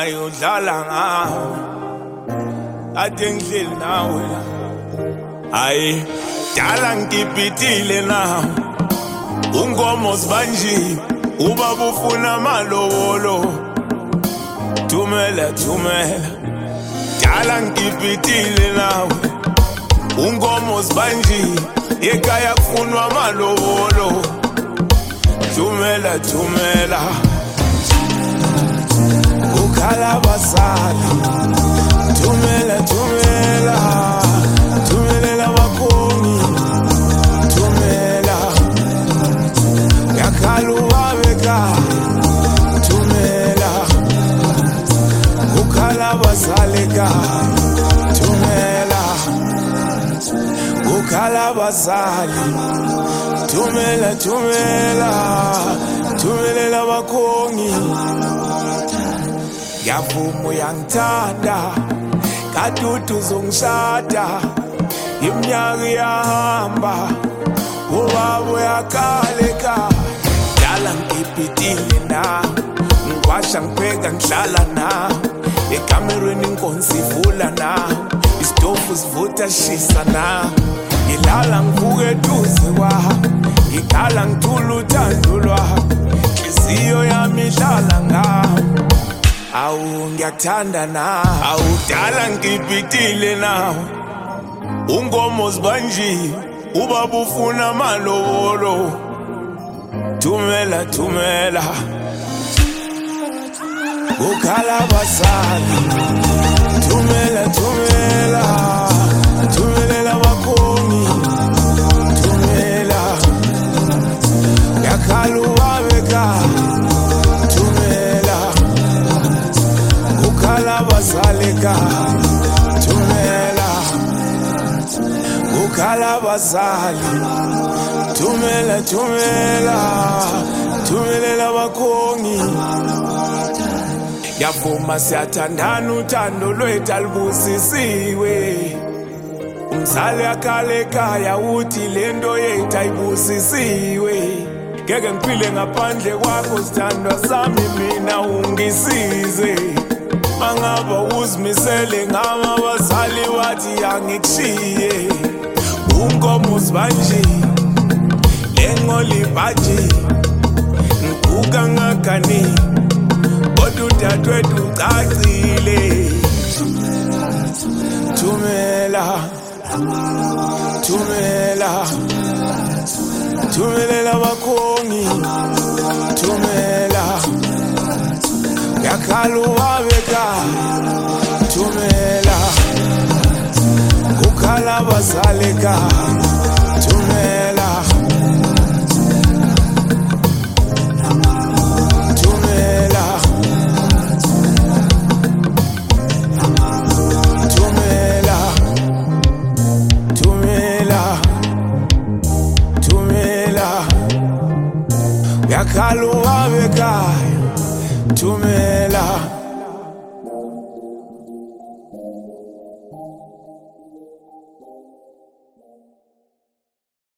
udlala ngawe ade ngihleli nawe la hayi dala ngibhidile nawe ungomo sibanjiwe ubaba ufuna malowolo thumela dala ngibhidile nawe ungomo sibanjiwe ekhaya kufunwa malowolo thumela ukhala abazali thumelela bakhongi thumela yakhala ubabeka thumela ukhala abazali ka thumela ukhala abazali thumelela bakhongi ngiyavuma uyangithanda kadudu uzongishada iminyaka iyahamba ubaba uyakaleka dala ngibhidile nawe ngiwasha ngipheka ngihlala nawe ekamerweni inkonsi ivula nawe isitofu sivutha shisa nawe ngilala ngivuke eduze kwawe ngikhala ngithula uthando lwawe inhliziyo yami idlala ngawe awu ngiyakuthanda nawe awudala ngibhidile nawe ungomo zibanjiwe ubaba ufuna malowolo thumela ukhala abazali thumelela bakhongi thumela yakhala ubabeka thumela ukhala abazali ka thumela ukhala abazali thumelela bakhongi ngiyavuma siyathandana uthando lwethu alibusisiwe umzali yakhala ekhaya uthi lento yethu ayibusisiwe ngeke ngiphile ngaphandle kwakho sithandwa sami mina ungisize mangaba uzimisele ngami abazali wathi angikushiye unkomo zibanjiwe lenqola ibhaji ngibuka ngagani kodwa udadewethu ucacile thumelela bakhongi thumela yakhala ubabeka thumela ukhala abazali ka thumela yakhala ubabeka thumela